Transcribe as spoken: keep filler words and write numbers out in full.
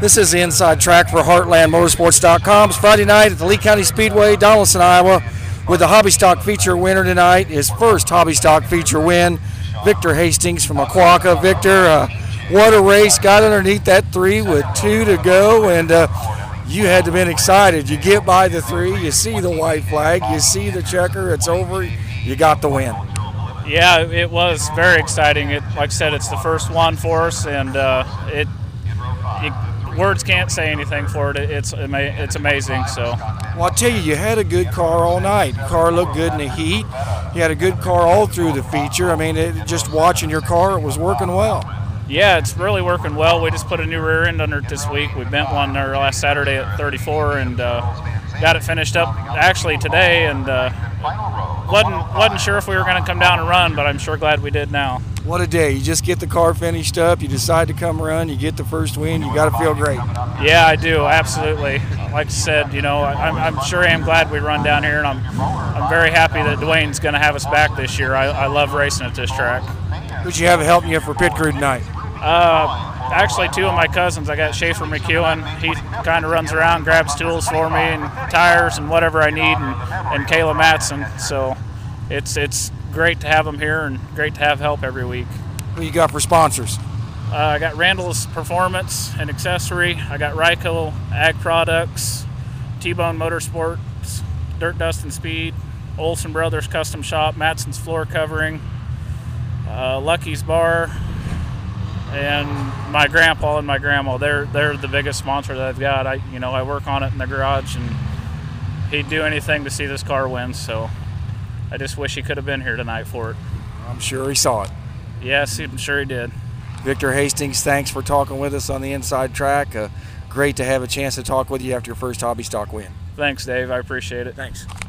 This is the Inside Track for Heartland Motorsports dot com. It's Friday night at the Lee County Speedway, Donaldson, Iowa, with the Hobby Stock feature winner tonight. His first Hobby Stock feature win, Victor Hastings from Aquaka. Victor, uh, what a race. Got underneath that three with two to go, and uh, you had to have been excited. You get by the three, you see the white flag, you see the checker, it's over, you got the win. Yeah, it was very exciting. It, like I said, it's the first one for us, and uh, it, it words can't say anything for it. It's ama it's amazing. So, well, I'll tell you, you had a good car all night. The car looked good in the heat. You had a good car all through the feature. I mean, it, just watching your car, it was working well. Yeah, it's really working well. We just put a new rear end under it this week. We bent one there last Saturday at thirty-four and uh, got it finished up actually today. And uh, wasn't wasn't sure if we were going to come down and run, but I'm sure glad we did now. What a day. You just get the car finished up, you decide to come run, you get the first win, you got to feel great. Yeah, I do, absolutely. Like I said, you know, I'm, I'm sure I am glad we run down here, and I'm, I'm very happy that Dwayne's going to have us back this year. I, I love racing at this track. Who'd you have helping you for pit crew tonight? Uh, actually, two of my cousins. I got Schaefer McEwen. He kind of runs around, grabs tools for me and tires and whatever I need, and, and Kayla Matson. So it's it's great to have them here and great to have help every week. Who you got for sponsors? Uh, I got Randall's Performance and Accessory. I got Ryco Ag Products, T-Bone Motorsports, Dirt Dust and Speed, Olson Brothers Custom Shop, Matson's Floor Covering, uh, Lucky's Bar, and my grandpa and my grandma. They're they're the biggest sponsor that I've got. I you know I work on it in the garage, and he'd do anything to see this car win. So I just wish he could have been here tonight for it. I'm sure he saw it. Yes, I'm sure he did. Victor Hastings, thanks for talking with us on the Inside Track. Uh, great to have a chance to talk with you after your first Hobby Stock win. Thanks, Dave. I appreciate it. Thanks.